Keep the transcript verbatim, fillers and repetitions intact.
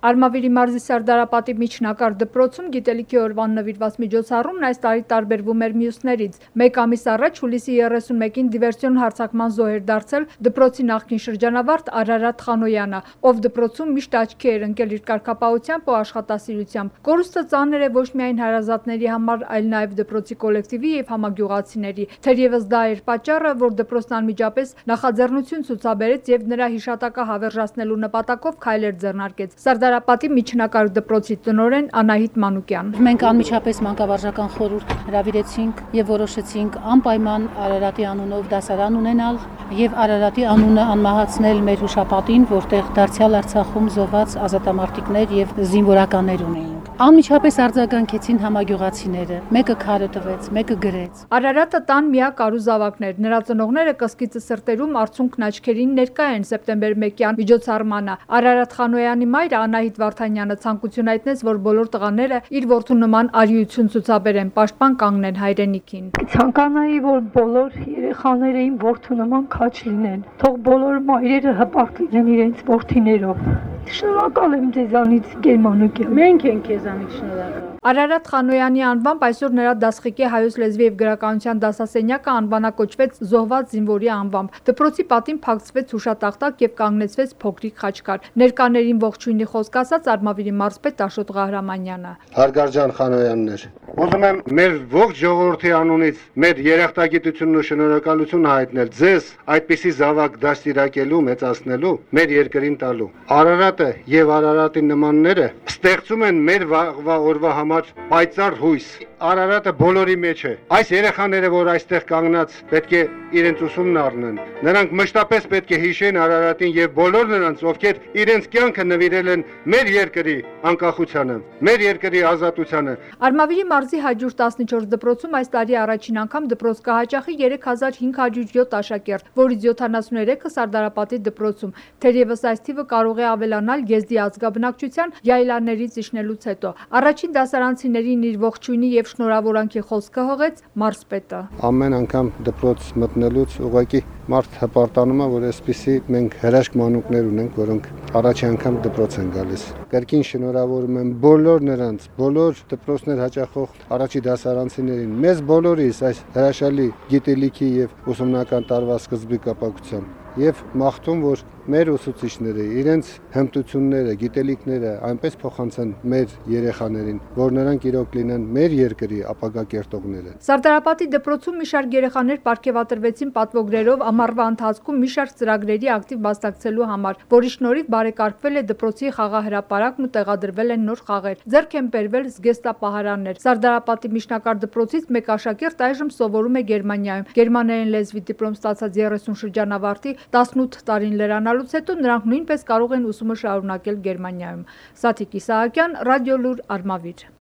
Արմավիրի մարզի Սարդարապատի միջնակարգ դպրոցում գիտելիքի օրվան նվիրված միջոցառումն այս տարի տարբերվում էր մյուսներից։ Մեկ ամիս առաջ հուլիսի երեսունմեկին դիվերսիոն հարձակման զոհ էր դարձել դպրոցի նախկին շրջանավարտ Արարատ Խանոյանը, ով դպրոցում միշտ աչքի էր ընկել իր կարգապահությամբ ու աշխատասիրությամբ։ Կորուստը ծանր է ոչ միայն հարազատների համար, այլ նաև դպրոցի կոլեկտիվի եւ համագյուղացիների։ Թերևս դա էր պատճառը, որ դպրոցն անմիջապես նախաձեռնություն ցուցաբերեց եւ նրա հիշատակը հավերժացնելու նպատակով քայլեր ձեռնարկեց։ Սարդարապատի միջնակարգ դպրոցի տնօրեն Անահիտ Մանուկյան։ Մենք անմիջապես մանկավարժական խորհուրդ հրավիրեցինք եւ որոշեցինք անպայման Արարատի անունով դասարան ունենալ եւ Արարատի անունը անմահացնել մեր հուշապատին, որտեղ դարձյալ Արցախում զոհված ազատամարտիկներ եւ զինվորականներ ունեինք։ Անմիջապես արձագանքեցին համագյուղացիները, մեկը քարը տվեց, մեկը գրեց։ Արարատը տան միակ առուզավակն էր։ Նրա ծնողները կսկիծը սրտերում արցունքն աչքերին ներկա են սեպտեմբեր մեկյան միջոցառմանը։ Արարատ Խանոյանի մայրը Անահիտ Վարդանյանը ցանկություն հայտնեց, որ բոլոր տղաները իր որդու նման արիություն ցուցաբերեն, պաշտպան կանգնեն հայրենիքին։ Ցանկանայի, որ բոլոր երեխաները իմ որդու նման քաջ լինեն, թող բոլոր մայրերը հպարտ լինեն իրենց որդիներով։ Շնորհակալ եմ ձեզանից, Գերմանուկյան։ Մենք ենք քեզանից շնորհակալ։ Արարատ Խանոյանի անվամբ այսօր նրա դասղիկի հայոց լեզվի եւ գրականության դասասենյակը անվանակոչվեց զոհված զինվորի անվամբ։ Դպրոցի պատին փակցվեց հուշատախտակ եւ կանգնեցվեց փոքրիկ խաչքար։ Ներկաներին ողջույնի խոսք ասաց Արմավիրի մարզպետ Աշոտ Ղահրամանյանը։ Հարգարժան Խանոյաններ, ուզում եմ մեր ողջ ժողովրդի անունից մեր երախտագիտությունն ու շնորհակալությունը հայտնել ձեզ այդպիսի զավակ դաստիարակելու, մեծացնելու, մեր երկրին տալու։ Արարատը եւ Արարատի նմանները ստեղծում են մեր վաղվա օրվա համար պայծառ հույս։ Արարատը բոլորի մեջ է։ Այս երեխաները, որ այստեղ կանգնած, պետք է իրենց ուսումն առնեն։ Նրանք մշտապես պետք է հիշեն Արարատին եւ բոլոր նրանց, ովքեր իրենց կյանքը նվիրել են մեր երկրի անկախությանը, մեր երկրի ազատությանը։ Արմավիրի մարզի հաջորդ տասնչորս դպրոցում այս տարի առաջին անգամ դպրոց կհաճախի երեք հազար հինգ հարյուր յոթ աշակերտ, որից յոթանասունուերեքը Սարդարապատի դպրոցում։ Թերևս այս թիվը կարող է ավելանալ եզդի ազգաբնակչության յայլաներից իջնելուց հետո։ Առաջին դասարանցիներին իր ողջույնի եւ շնորհավորանքի խոսքը հողեց մարզպետը։ Ամեն անգամ դպրոց մտնելուց ուղղակի մարդ հպարտանում է, որ այսպիսի մենք հրաշք մանուկներ ունենք, որոնք առաջի անգամ դպրոց են գալիս։ Կրկին շնորհավորում եմ բոլոր նրանց, բոլոր դպրոցներ հաճախող առաջի դասարանցիներին, մեզ բոլորիս այս հրաշալի գիտելիքի եւ ուսումնական տարվա սկզբի կապակցությամբ եւ մաղթում, որ մեր ուսուցիչները իրենց հմտությունները, գիտելիքները այնպես փոխանցեն մեր երեխաներին, որ նրանք իրոք լինեն մեր երկրի ապագա կերտողները։ Սարդարապատի դպրոցում մի շարք երեխաներ պարգևատրվեցին պատվոգրերով ամառվա ընթացքում մի շարք ծրագրերի ակտիվ մասնակցելու համար, որի շնորհիվ բարեկարգվել է դպրոցի խաղահրապարակն ու տեղադրվել են նոր խաղեր։ Ձեռք են բերվել զգեստապահարաններ։ Սարդարապատի միջնակարգ դպրոցից մեկ աշակերտ այժմ սովորում է Գերմանիայում։ Գերմաներեն լեզվի դիպլոմ ստացած երեսուն շրջանավարտի տասնութ տարին լրանալուց հետո նրանք նույնպես կարող են ուսումը շարունակել Գերմանիայում։ Սաթիկ Իսահակյան, Ռադիոլուր, Արմավիր։